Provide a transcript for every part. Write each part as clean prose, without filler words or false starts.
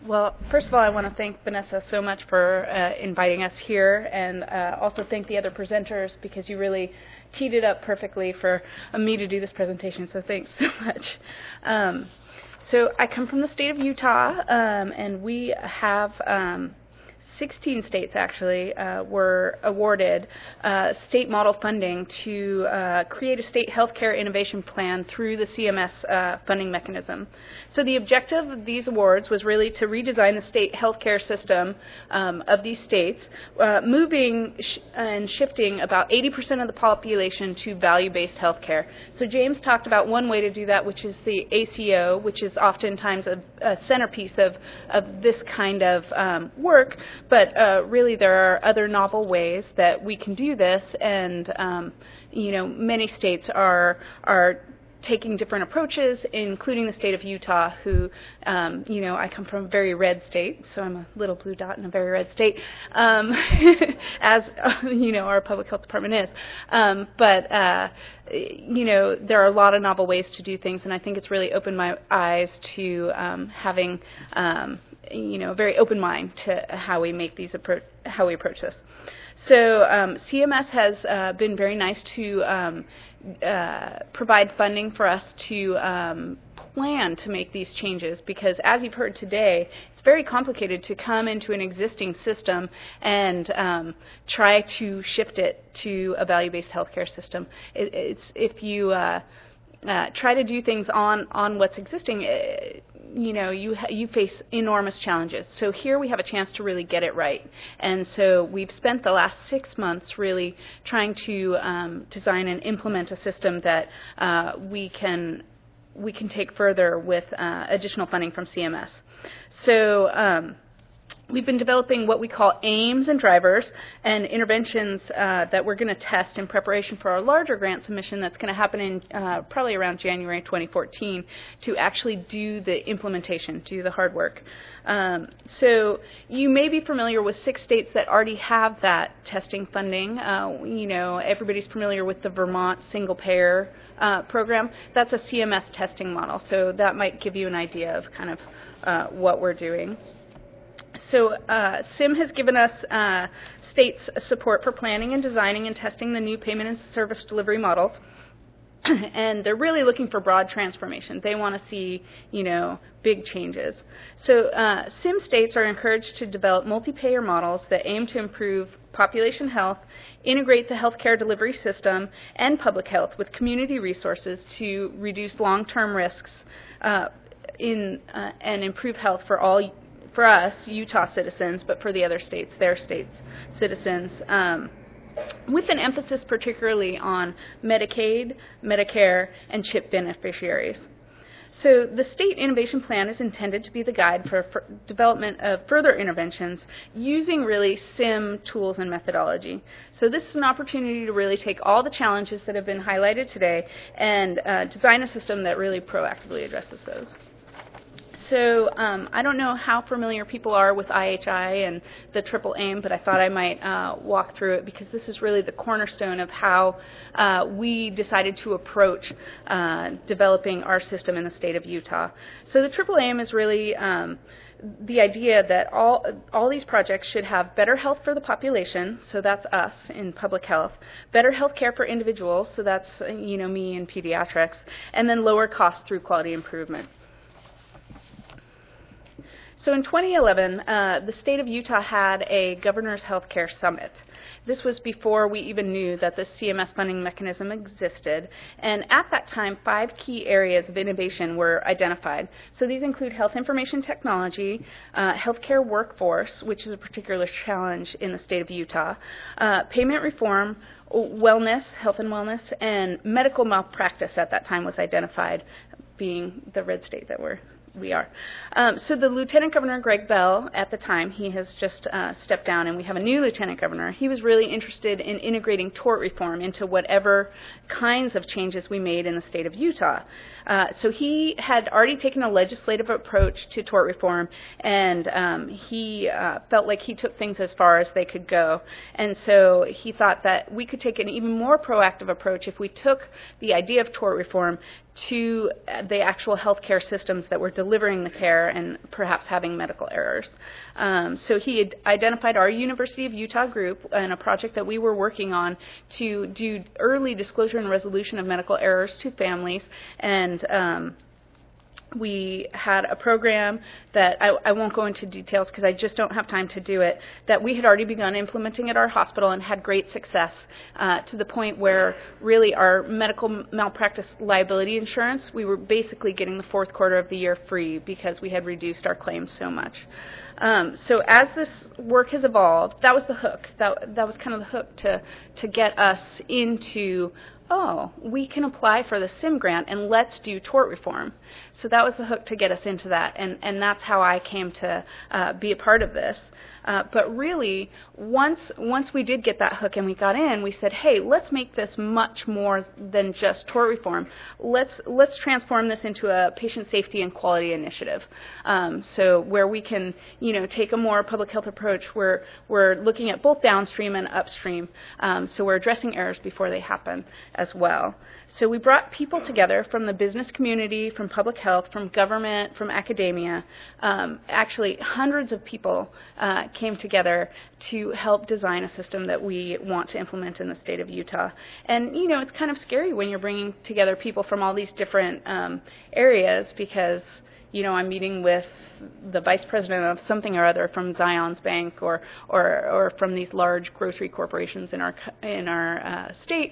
Well, first of all, I want to thank Vanessa so much for inviting us here, and also thank the other presenters because you really teed it up perfectly for me to do this presentation, so thanks so much. So I come from the state of Utah, and we have 16 states actually were awarded state model funding to create a state healthcare innovation plan through the CMS funding mechanism. So the objective of these awards was really to redesign the state healthcare system of these states, moving and shifting about 80% of the population to value-based healthcare. So James talked about one way to do that, which is the ACO, which is oftentimes a centerpiece of this kind of work. But really, there are other novel ways that we can do this, and many states are taking different approaches, including the state of Utah, who, I come from a very red state, so I'm a little blue dot in a very red state, as our public health department is. But there are a lot of novel ways to do things, and I think it's really opened my eyes to having a very open mind to how we make these how we approach this. So CMS has been very nice to provide funding for us to plan to make these changes, because as you've heard today, it's very complicated to come into an existing system and try to shift it to a value-based healthcare system. If you try to do things on what's existing, you face enormous challenges. So here we have a chance to really get it right. And so we've spent the last 6 months really trying to design and implement a system that we can take further with additional funding from CMS. So we've been developing what we call aims and drivers and interventions that we're going to test in preparation for our larger grant submission that's going to happen in probably around January 2014 to actually do the implementation, do the hard work. So you may be familiar with 6 states that already have that testing funding. Everybody's familiar with the Vermont single payer program. That's a CMS testing model, so that might give you an idea of kind of what we're doing. So SIM has given us states support for planning and designing and testing the new payment and service delivery models. And they're really looking for broad transformation. They want to see, big changes. So SIM states are encouraged to develop multi-payer models that aim to improve population health, integrate the healthcare delivery system and public health with community resources to reduce long-term risks and improve health for us, Utah citizens, but for the other states, their states' citizens, with an emphasis particularly on Medicaid, Medicare, and CHIP beneficiaries. So the State Innovation Plan is intended to be the guide for development of further interventions using really SIM tools and methodology. So this is an opportunity to really take all the challenges that have been highlighted today and design a system that really proactively addresses those. So I don't know how familiar people are with IHI and the triple aim, but I thought I might walk through it because this is really the cornerstone of how we decided to approach developing our system in the state of Utah. So the triple aim is really the idea that all these projects should have better health for the population, so that's us in public health, better health care for individuals, so that's me in pediatrics, and then lower costs through quality improvement. So in 2011, the state of Utah had a Governor's Healthcare Summit. This was before we even knew that the CMS funding mechanism existed. And at that time, 5 key areas of innovation were identified. So these include health information technology, healthcare workforce, which is a particular challenge in the state of Utah, payment reform, wellness, health and wellness, and medical malpractice at that time was identified, being the red state that we are. So the Lieutenant Governor, Greg Bell, at the time, he has just stepped down, and we have a new Lieutenant Governor. He was really interested in integrating tort reform into whatever kinds of changes we made in the state of Utah. So he had already taken a legislative approach to tort reform, and he felt like he took things as far as they could go. And so he thought that we could take an even more proactive approach if we took the idea of tort reform to the actual healthcare systems that we're delivering the care and perhaps having medical errors. So he had identified our University of Utah group and a project that we were working on to do early disclosure and resolution of medical errors to families, and we had a program that I won't go into details because I just don't have time to do it, that we had already begun implementing at our hospital and had great success to the point where really our medical malpractice liability insurance, we were basically getting the fourth quarter of the year free because we had reduced our claims so much. So as this work has evolved, that was the hook. That was kind of the hook to get us into, oh, we can apply for the SIM grant and let's do tort reform. So that was the hook to get us into that, and that's how I came to be a part of this. But really, once we did get that hook and we got in, we said, hey, let's make this much more than just tort reform. Let's transform this into a patient safety and quality initiative. So where we can, take a more public health approach, we're looking at both downstream and upstream. So we're addressing errors before they happen as well. So we brought people together from the business community, from public health, from government, from academia. Actually, hundreds of people came together to help design a system that we want to implement in the state of Utah. And, it's kind of scary when you're bringing together people from all these different areas because, I'm meeting with the vice president of something or other from Zions Bank or from these large grocery corporations in our state.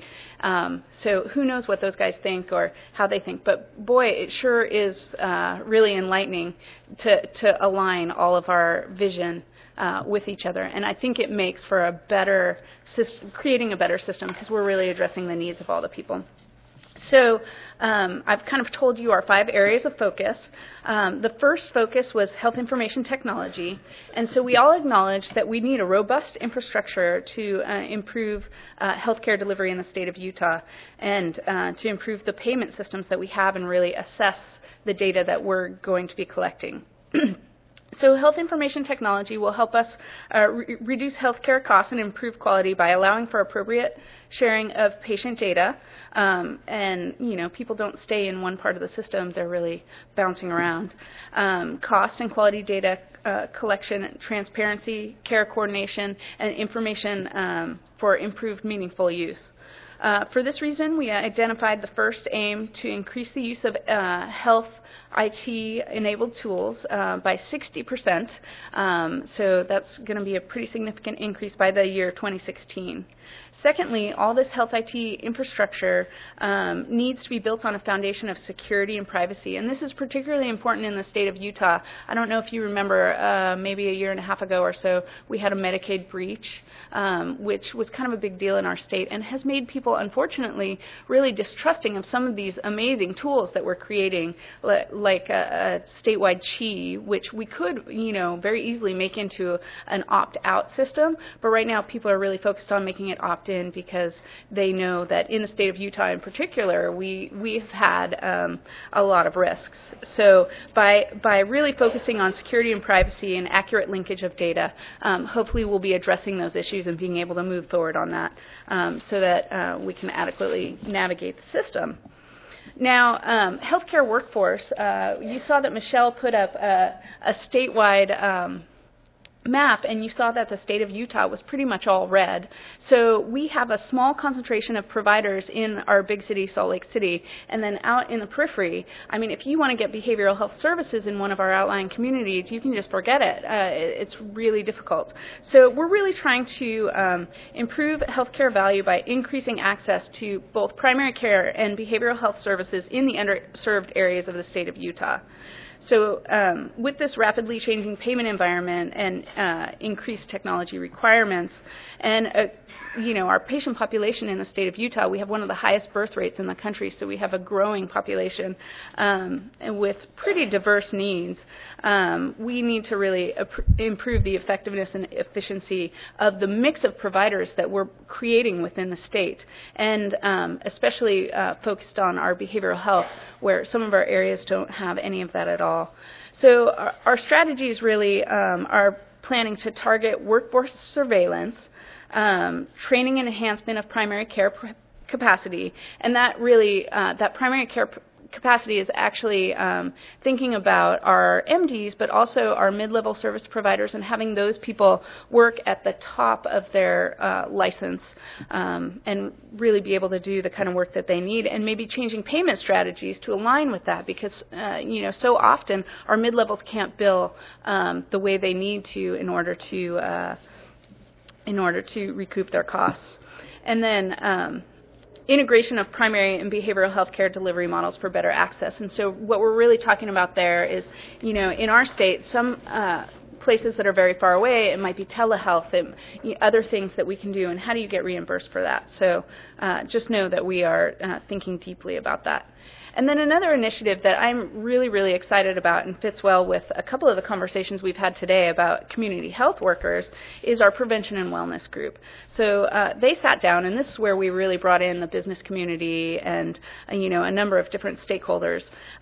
So who knows what those guys think or how they think. But boy, it sure is really enlightening to align all of our vision with each other. And I think it makes for a better system, creating a better system because we're really addressing the needs of all the people. So I've kind of told you our 5 areas of focus. The first focus was health information technology, and so we all acknowledge that we need a robust infrastructure to improve healthcare delivery in the state of Utah and to improve the payment systems that we have and really assess the data that we're going to be collecting. So health information technology will help us reduce healthcare costs and improve quality by allowing for appropriate sharing of patient data. And, people don't stay in one part of the system. They're really bouncing around. Cost and quality data collection, transparency, care coordination, and information for improved meaningful use. For this reason, we identified the first aim to increase the use of health IT-enabled tools by 60%. So that's going to be a pretty significant increase by the year 2016. Secondly, all this health IT infrastructure needs to be built on a foundation of security and privacy, and this is particularly important in the state of Utah. I don't know if you remember, maybe a year and a half ago or so, we had a Medicaid breach, which was kind of a big deal in our state and has made people, unfortunately, really distrusting of some of these amazing tools that we're creating, like a statewide CHI, which we could, very easily make into an opt-out system, but right now people are really focused on making it opt-in because they know that in the state of Utah in particular, we've had a lot of risks. So by really focusing on security and privacy and accurate linkage of data, hopefully we'll be addressing those issues and being able to move forward on that so that we can adequately navigate the system. Now, healthcare workforce, you saw that Michelle put up a statewide map, and you saw that the state of Utah was pretty much all red. So we have a small concentration of providers in our big city, Salt Lake City, and then out in the periphery, if you want to get behavioral health services in one of our outlying communities, you can just forget it. It's really difficult. So we're really trying to improve healthcare value by increasing access to both primary care and behavioral health services in the underserved areas of the state of Utah. So with this rapidly changing payment environment and increased technology requirements and, our patient population in the state of Utah, we have one of the highest birth rates in the country, so we have a growing population with pretty diverse needs. We need to really improve the effectiveness and efficiency of the mix of providers that we're creating within the state, and especially focused on our behavioral health, where some of our areas don't have any of that at all. So our strategies really are planning to target workforce surveillance, training and enhancement of primary care capacity, and that really, that primary care capacity is actually thinking about our MDs, but also our mid-level service providers, and having those people work at the top of their license and really be able to do the kind of work that they need, and maybe changing payment strategies to align with that, because so often our mid-levels can't bill the way they need to in order to recoup their costs. And then integration of primary and behavioral health care delivery models for better access. And so what we're really talking about there is, in our state, some places that are very far away, it might be telehealth and other things that we can do, and how do you get reimbursed for that? So just know that we are thinking deeply about that. And then another initiative that I'm really, really excited about and fits well with a couple of the conversations we've had today about community health workers is our prevention and wellness group. So they sat down, and this is where we really brought in the business community and a number of different stakeholders.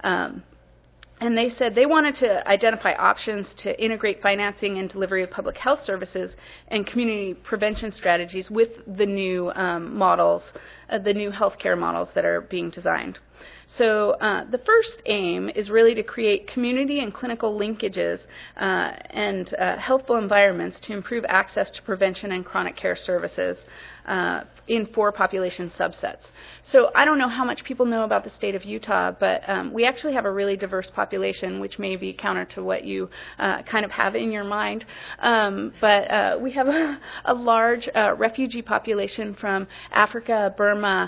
And they said they wanted to identify options to integrate financing and delivery of public health services and community prevention strategies with the new models, the new healthcare models that are being designed. So the first aim is really to create community and clinical linkages and healthful environments to improve access to prevention and chronic care services in 4 population subsets. So I don't know how much people know about the state of Utah, but we actually have a really diverse population, which may be counter to what you kind of have in your mind. But we have a large refugee population from Africa, Burma.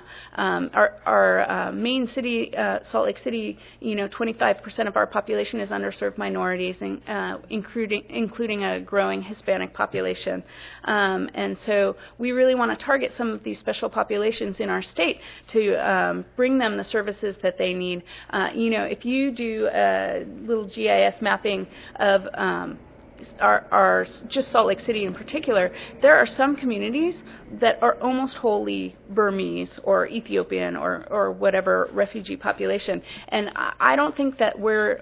Our main city, Salt Lake City, 25% of our population is underserved minorities, including a growing Hispanic population. And so we really want to target some of these special populations in our state to bring them the services that they need. If you do a little GIS mapping of our just Salt Lake City in particular, there are some communities that are almost wholly Burmese or Ethiopian or whatever refugee population. And I don't think that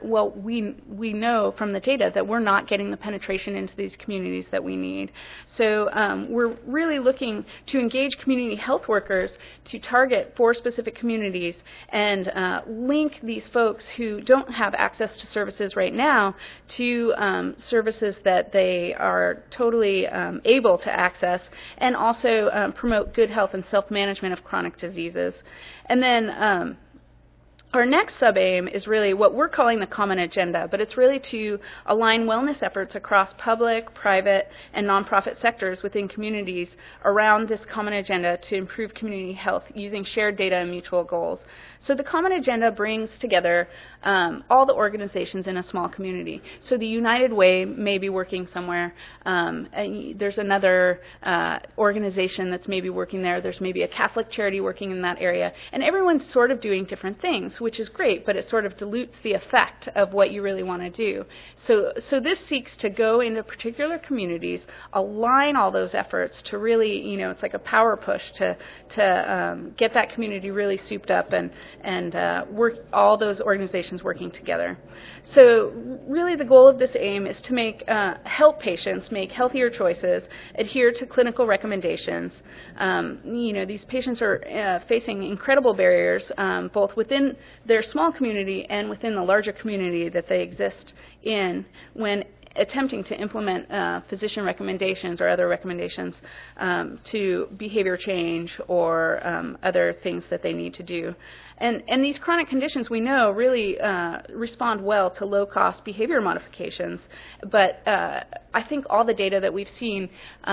we know from the data that we're not getting the penetration into these communities that we need. So we're really looking to engage community health workers to target 4 specific communities and link these folks who don't have access to services right now to services that they are totally able to access, and also promote good health and self-management of chronic diseases. And then our next sub-aim is really what we're calling the common agenda, but it's really to align wellness efforts across public, private, and nonprofit sectors within communities around this common agenda to improve community health using shared data and mutual goals. So the common agenda brings together all the organizations in a small community. So the United Way may be working somewhere. There's another organization that's maybe working there. There's maybe a Catholic charity working in that area. And everyone's sort of doing different things, which is great, but it sort of dilutes the effect of what you really want to do. So this seeks to go into particular communities, align all those efforts to really, it's like a power push to get that community really souped up and work all those organizations working together. So really the goal of this aim is to help patients make healthier choices, adhere to clinical recommendations. These patients are facing incredible barriers, both within their small community and within the larger community that they exist in when attempting to implement physician recommendations or other recommendations to behavior change or other things that they need to do. And these chronic conditions, we know, really respond well to low-cost behavior modifications. But I think all the data that we've seen,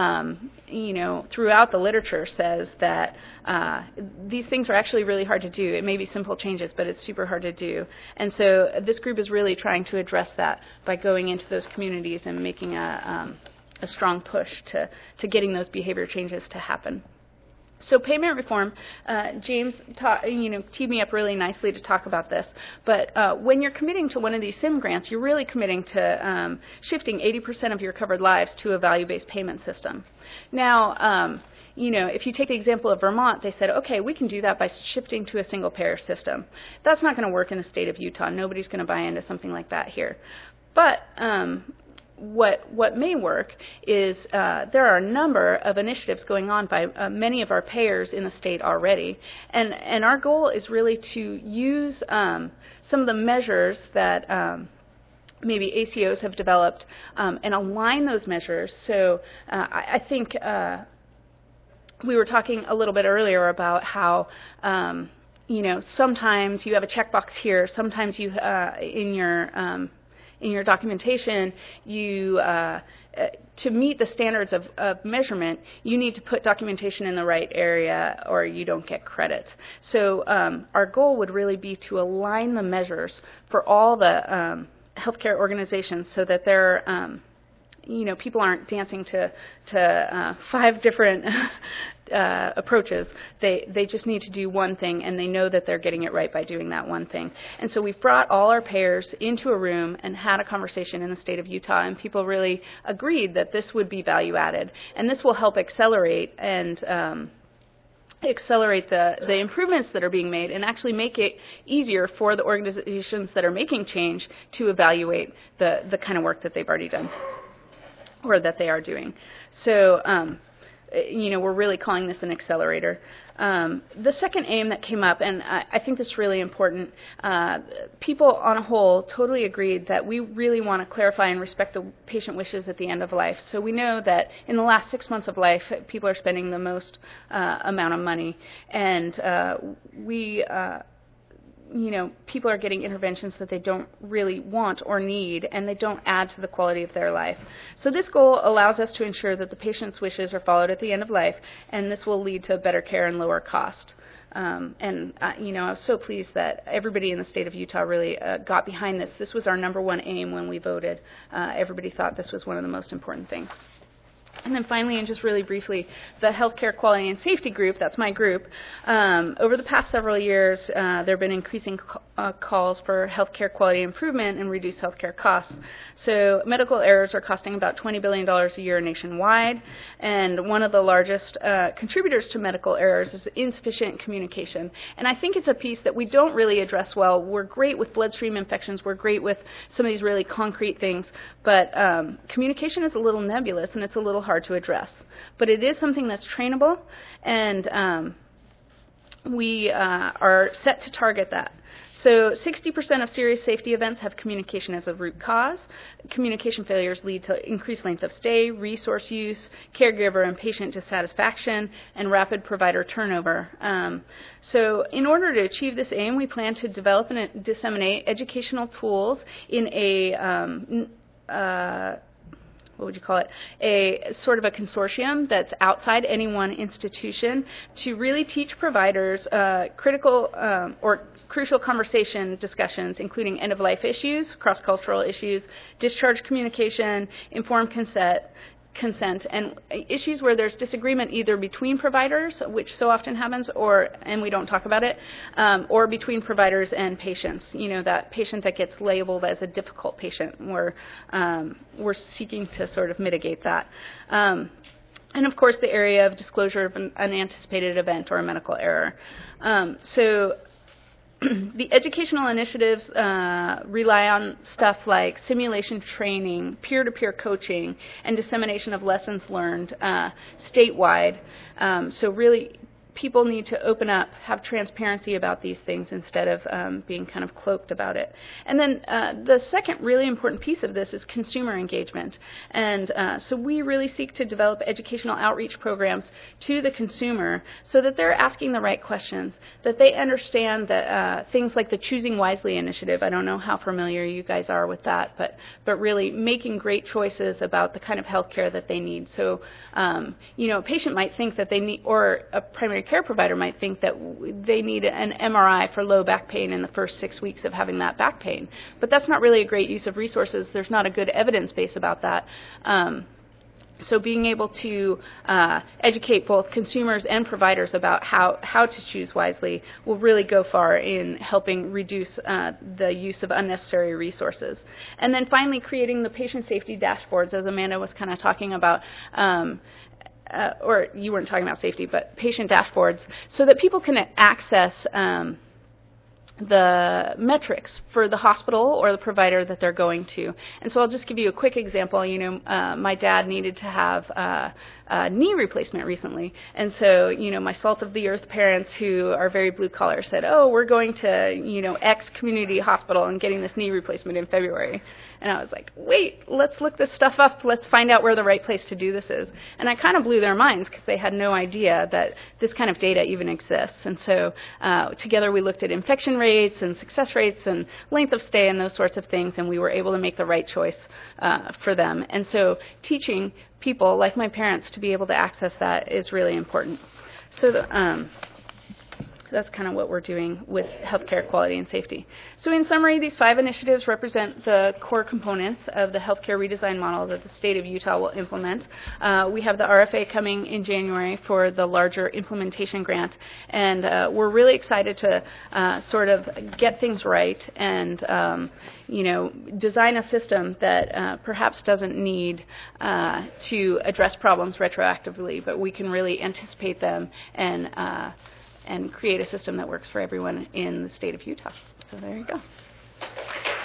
throughout the literature says that these things are actually really hard to do. It may be simple changes, but it's super hard to do. And so this group is really trying to address that by going into those communities and making a strong push to getting those behavior changes to happen. So payment reform, James teed me up really nicely to talk about this, but when you're committing to one of these SIM grants, you're really committing to shifting 80% of your covered lives to a value-based payment system. Now, if you take the example of Vermont, they said, okay, we can do that by shifting to a single-payer system. That's not going to work in the state of Utah. Nobody's going to buy into something like that here. But what may work is there are a number of initiatives going on by many of our payers in the state already, and our goal is really to use some of the measures that maybe ACOs have developed and align those measures. So I think we were talking a little bit earlier about how sometimes you have a checkbox here, sometimes you in your documentation, to meet the standards of measurement, you need to put documentation in the right area or you don't get credit. So our goal would really be to align the measures for all the healthcare organizations so that they're people aren't dancing to 5 different approaches. They just need to do one thing, and they know that they're getting it right by doing that one thing. And so we've brought all our payers into a room and had a conversation in the state of Utah, and people really agreed that this would be value added, and this will help accelerate the improvements that are being made and actually make it easier for the organizations that are making change to evaluate the kind of work that they've already done or that they are doing. So, we're really calling this an accelerator. The second aim that came up, and I think this is really important, people on a whole totally agreed that we really want to clarify and respect the patient wishes at the end of life. So we know that in the last 6 months of life, people are spending the most amount of money, and people are getting interventions that they don't really want or need, and they don't add to the quality of their life. So this goal allows us to ensure that the patient's wishes are followed at the end of life, and this will lead to better care and lower cost. I was so pleased that everybody in the state of Utah really got behind this. This was our number one aim when we voted. Everybody thought this was one of the most important things. And then finally, and just really briefly, the Healthcare Quality and Safety Group, that's my group. Over the past several years, there have been increasing calls for healthcare quality improvement and reduced healthcare costs. So medical errors are costing about $20 billion a year nationwide, and one of the largest contributors to medical errors is insufficient communication. And I think it's a piece that we don't really address well. We're great with bloodstream infections. We're great with some of these really concrete things, but communication is a little nebulous, and it's a little hard to address. But it is something that's trainable, and we are set to target that. So 60% of serious safety events have communication as a root cause. Communication failures lead to increased length of stay, resource use, caregiver and patient dissatisfaction, and rapid provider turnover. So in order to achieve this aim, we plan to develop and disseminate educational tools in a a sort of a consortium that's outside any one institution to really teach providers critical or crucial conversation discussions, including end-of-life issues, cross-cultural issues, discharge communication, informed consent, and issues where there's disagreement either between providers, which so often happens, and we don't talk about it, or between providers and patients. That patient that gets labeled as a difficult patient, we're seeking to sort of mitigate that. And of course, the area of disclosure of an unanticipated event or a medical error. The educational initiatives rely on stuff like simulation training, peer-to-peer coaching, and dissemination of lessons learned statewide. So really, people need to open up, have transparency about these things instead of being kind of cloaked about it. And then the second really important piece of this is consumer engagement. And so we really seek to develop educational outreach programs to the consumer so that they're asking the right questions, that they understand that things like the Choosing Wisely initiative, I don't know how familiar you guys are with that, but really making great choices about the kind of health care that they need. So, a patient might think that they need, or a primary care provider might think that they need an MRI for low back pain in the first 6 weeks of having that back pain. But that's not really a great use of resources. There's not a good evidence base about that. So being able to educate both consumers and providers about how to choose wisely will really go far in helping reduce the use of unnecessary resources. And then finally, creating the patient safety dashboards, as Amanda was kind of talking about, or you weren't talking about safety, but patient dashboards, so that people can access the metrics for the hospital or the provider that they're going to. And so I'll just give you a quick example. My dad needed to have a knee replacement recently. And so, my salt of the earth parents who are very blue collar said, oh, we're going to, X community hospital and getting this knee replacement in February. And I was like, wait, let's look this stuff up. Let's find out where the right place to do this is. And I kind of blew their minds because they had no idea that this kind of data even exists. And so together we looked at infection rates and success rates and length of stay and those sorts of things, and we were able to make the right choice for them. And so teaching people like my parents to be able to access that is really important. So that's kind of what we're doing with healthcare quality and safety. So in summary, these 5 initiatives represent the core components of the healthcare redesign model that the state of Utah will implement. We have the RFA coming in January for the larger implementation grant, and we're really excited to sort of get things right and design a system that perhaps doesn't need to address problems retroactively, but we can really anticipate them and create a system that works for everyone in the state of Utah. So there you go.